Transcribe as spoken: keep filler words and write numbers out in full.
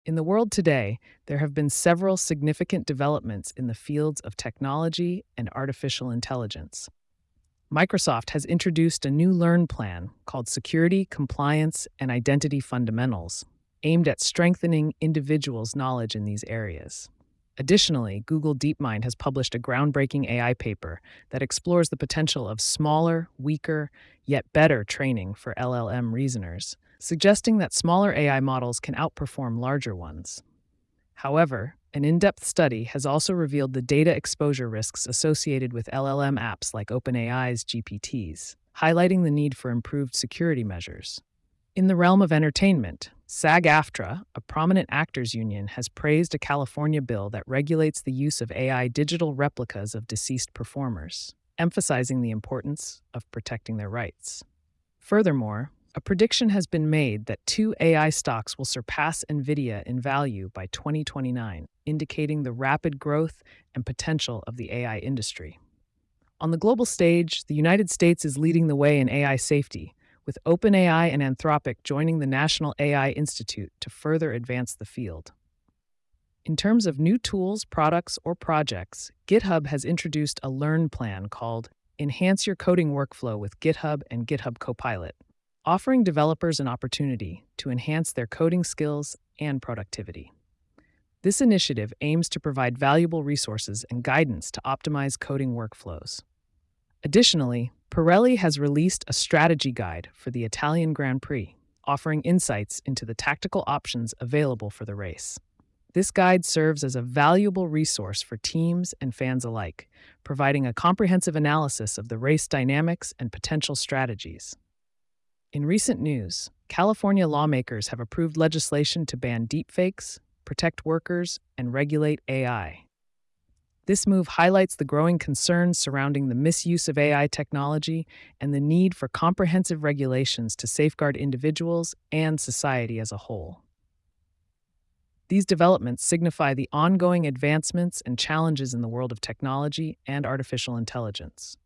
In the world today, there have been several significant developments in the fields of technology and artificial intelligence. Microsoft has introduced a new Learn plan called Security, Compliance, and Identity Fundamentals, aimed at strengthening individuals' knowledge in these areas. Additionally, Google DeepMind has published a groundbreaking A I paper that explores the potential of smaller, weaker, yet better training for L L M reasoners, suggesting that smaller A I models can outperform larger ones. However, an in depth study has also revealed the data exposure risks associated with L L M apps like OpenAI's G P Ts, highlighting the need for improved security measures. In the realm of entertainment, SAG AFTRA, a prominent actors union, has praised a California bill that regulates the use of A I digital replicas of deceased performers, emphasizing the importance of protecting their rights. Furthermore, a prediction has been made that two A I stocks will surpass NVIDIA in value by twenty twenty-nine, indicating the rapid growth and potential of the A I industry. On the global stage, the United States is leading the way in A I safety, with OpenAI and Anthropic joining the National A I Institute to further advance the field. In terms of new tools, products, or projects, GitHub has introduced a Learn plan called Enhance Your Coding Workflow with GitHub and GitHub Copilot, offering developers an opportunity to enhance their coding skills and productivity. This initiative aims to provide valuable resources and guidance to optimize coding workflows. Additionally, Pirelli has released a strategy guide for the Italian Grand Prix, offering insights into the tactical options available for the race. This guide serves as a valuable resource for teams and fans alike, providing a comprehensive analysis of the race dynamics and potential strategies. In recent news, California lawmakers have approved legislation to ban deepfakes, protect workers, and regulate A I. This move highlights the growing concerns surrounding the misuse of A I technology and the need for comprehensive regulations to safeguard individuals and society as a whole. These developments signify the ongoing advancements and challenges in the world of technology and artificial intelligence.